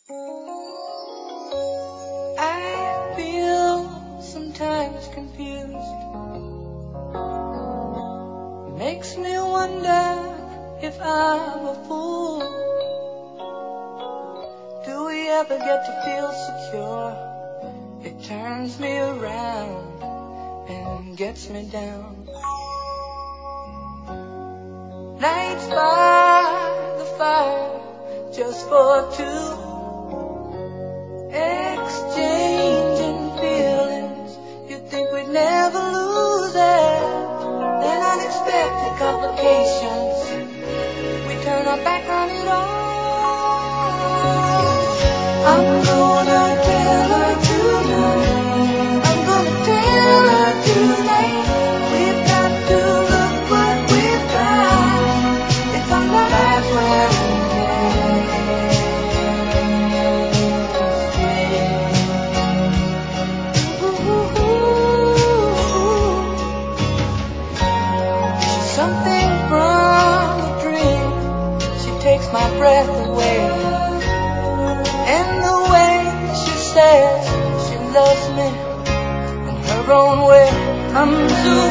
I feel sometimes confused. It makes me wonder if I'm a fool. Do we ever get to feel secure? It turns me around and gets me down. Nights by the fire, just for two, exchanging feelings. You'd think we'd never lose it. Then unexpected complications, we turn our back on it all. I'm gonna tell her tonight. I'm gonna tell her tonight. We've got to look what we've got. It's our lives we're She's something from a dream. She takes my breath away. And the way she says she loves me in her own way. I'm